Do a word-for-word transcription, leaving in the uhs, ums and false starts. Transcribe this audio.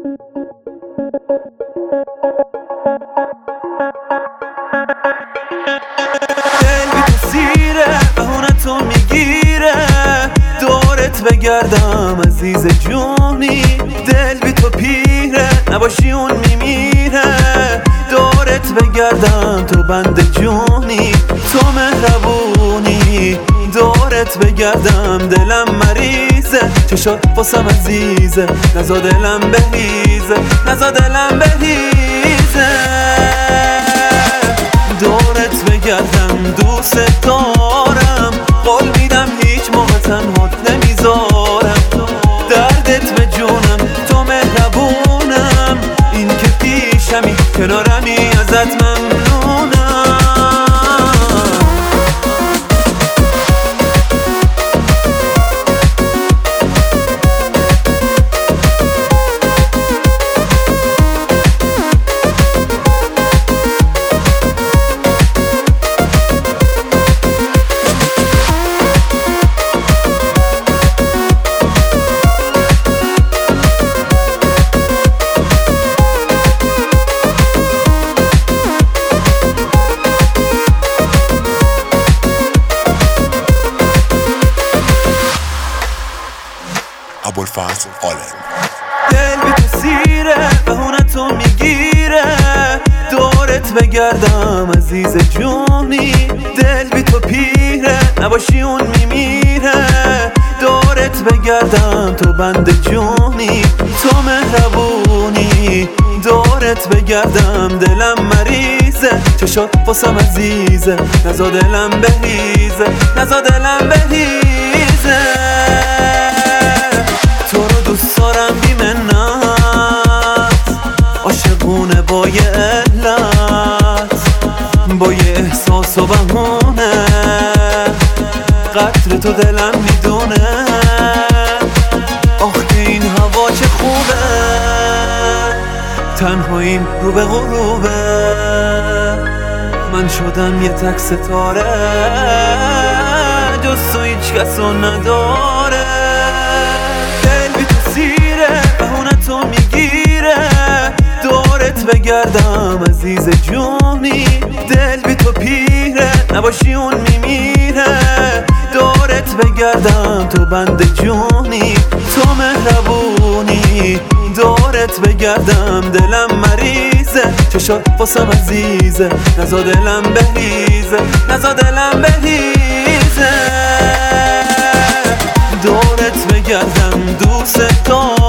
دل بی تو سیره بهونتو میگیره دورت بگردم عزیز جونی. دل بی تو پیره نباشی اون میمیره دورت بگردم تو بند جونی. تو مهربونی دورت بگردم دلم مریضه چشات واسم عزیزه نزا دلم بریزه نزا دلم بریزه دورت بگردم دوست دارم قول میدم هیچ موقع تنهات نمیذارم دردت به جونم تو مهربونم این که پیشمی کنارمی ازت ممنونم. ابوالفضل عالم. دل بی تو سیره بهونتو میگیره دورت بگردم عزیز جونی. دل بی تو پیره نباشی اون میمیره دورت بگردم تو بند جونی. تو مهربونی دورت بگردم دلم مریضه چشات واسم عزیزه نزا دلم بریزه نزا دلم بریزه تو رو دوست دارم بی منت عاشقونه با یه علت با یه احساس و بهونه قدر تو دلم میدونه آخ که این هوا چه خوبه تنهاییم رو به غروبه من شدم یه تک ستاره جز تو هیچ کسو نداره. بهونتو میگیره دورت بگردم عزیز جونی. دل بی تو پیره نباشی اون میمیره دورت بگردم تو بند جونی. تو مهربونی دورت بگردم دلم مریضه چشات واسم عزیزه نزا دلم بریزه نزا دلم بریزه دورت بگردم دوست دارم